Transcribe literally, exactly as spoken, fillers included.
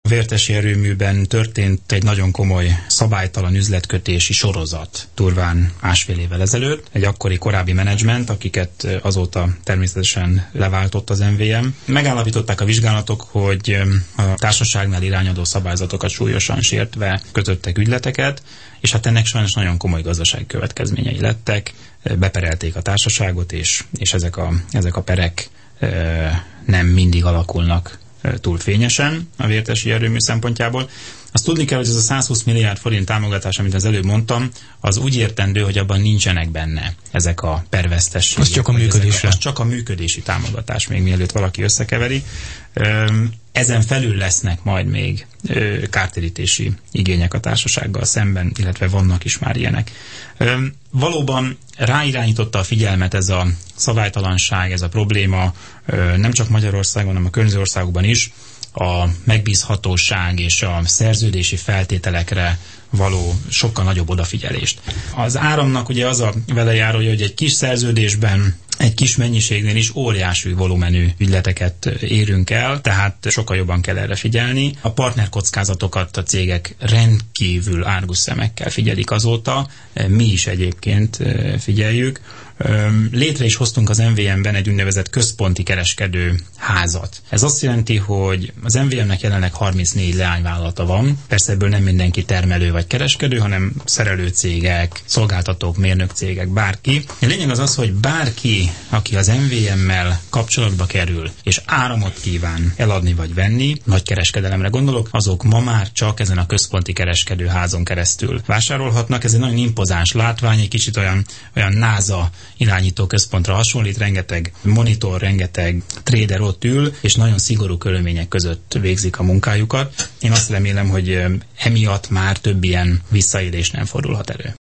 vértesi erőműben történt egy nagyon komoly szabálytalan üzletkötési sorozat durván másfél évvel ezelőtt. Egy akkori korábbi menedzsment, akiket azóta természetesen leváltott az em vé em. Megállapították a vizsgálatok, hogy a társaságnál irányadó szabályzatokat súlyosan sértve kötöttek ügyleteket, és hát ennek sajnos nagyon komoly gazdasági következményei lettek. Beperelték a társaságot, és, és ezek, a, ezek a perek e, nem mindig alakulnak e, túl fényesen a vértesi erőmű szempontjából. Azt tudni kell, hogy ez a százhúsz milliárd forint támogatás, amit az előbb mondtam, az úgy értendő, hogy abban nincsenek benne ezek a pervesztességek. Az csak a működésre. Az csak a működési támogatás, még mielőtt valaki összekeveri. Ezen felül lesznek majd még kártérítési igények a társasággal szemben, illetve vannak is már ilyenek. Valóban ráirányította a figyelmet ez a szabálytalanság, ez a probléma nem csak Magyarországon, hanem a környező országokban is, a megbízhatóság és a szerződési feltételekre való sokkal nagyobb odafigyelést. Az áramnak ugye az a velejárója, hogy egy kis szerződésben, egy kis mennyiségnél is óriási volumenű ügyleteket érünk el, tehát sokkal jobban kell erre figyelni. A partnerkockázatokat a cégek rendkívül árgus szemekkel figyelik azóta, mi is egyébként figyeljük. Létre is hoztunk az em vé em-ben egy úgynevezett központi kereskedő házat. Ez azt jelenti, hogy az em vé em-nek jelenleg harmincnégy leányvállalata van. Persze ebből nem mindenki termelő vagy kereskedő, hanem szerelőcégek, szolgáltatók, mérnökcégek, bárki. A lényeg az az, hogy bárki, aki az em vé em-mel kapcsolatba kerül, és áramot kíván eladni vagy venni, nagy kereskedelemre gondolok, azok ma már csak ezen a központi kereskedőházon keresztül vásárolhatnak. Ez egy nagyon impozáns látvány, egy kicsit olyan, olyan NASA irányító központra hasonlít, rengeteg monitor, rengeteg trader ott ül, és nagyon szigorú körülmények között végzik a munkájukat. Én azt remélem, hogy emiatt már több ilyen visszaélés nem fordulhat elő.